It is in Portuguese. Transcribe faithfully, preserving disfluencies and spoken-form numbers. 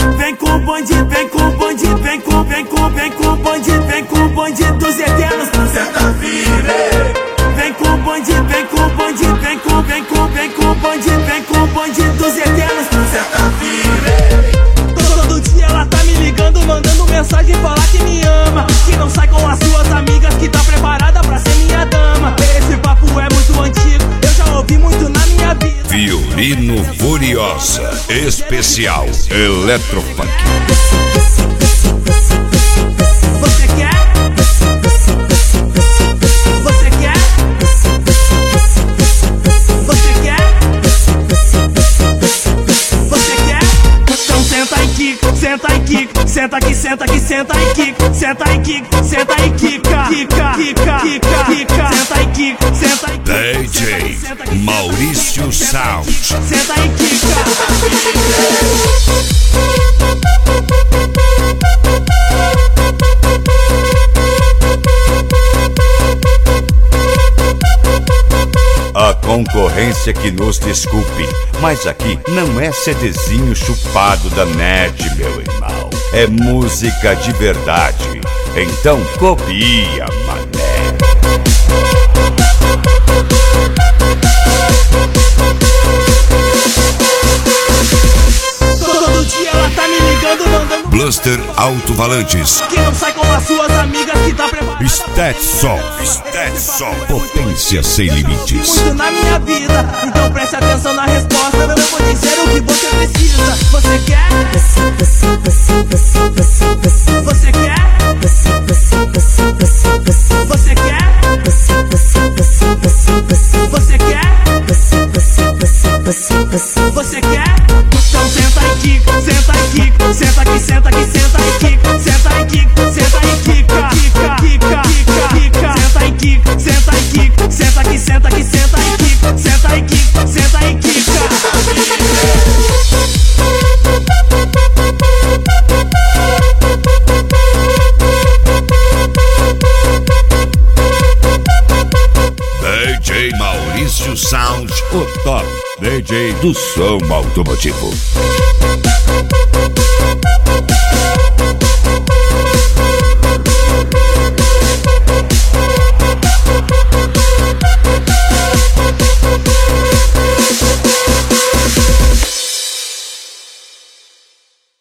Vem com o bonde, vem com o bonde, vem com, vem com, vem com o bonde, vem com o bonde dos eternos. Senta firme. Vem com o bonde, vem com o bonde, vem com, vem com, vem com o bonde, vem com o bonde dos eternos. Senta firme. Todo dia ela tá me ligando, mandando mensagem, falar que me ama, que não sai com as suas amigas, que tá preparada pra ser minha dama. Esse papo é muito antigo, eu já ouvi muito na minha vida. Violino Furiosa Especial Electrofunk. Você quer? Você quer? Você quer? Você quer? Então senta e quica, senta e quica, senta aqui, senta aqui, senta e quica, senta e quica, senta e quica, quica, quica, quica, quica, senta e quica, senta e quica. D J Maurício Sound. Senta e quica. A concorrência que nos desculpe, mas aqui não é CDzinho chupado da net, meu irmão. É música de verdade. Então copia, mané. Todo dia ela tá me ligando, mandando Bluster Alto-Falantes. que não sai com as suas amigas, que tá preparada. Stetson. Stetson. Potência sem limites. Muito na minha vida, então preste atenção na resposta. Eu vou dizer o que você precisa. Você quer? Você quer? Você quer? Você quer? Você quer? Então senta e quica, senta e quica, senta aqui, senta aqui, senta e quica, senta e quica, senta e quica, quica, quica, quica, quica, senta e quica, senta e quica, senta aqui, senta aqui, senta e quica, senta e quica, senta e quica. D J Maurício Sound, o top D J do som automotivo.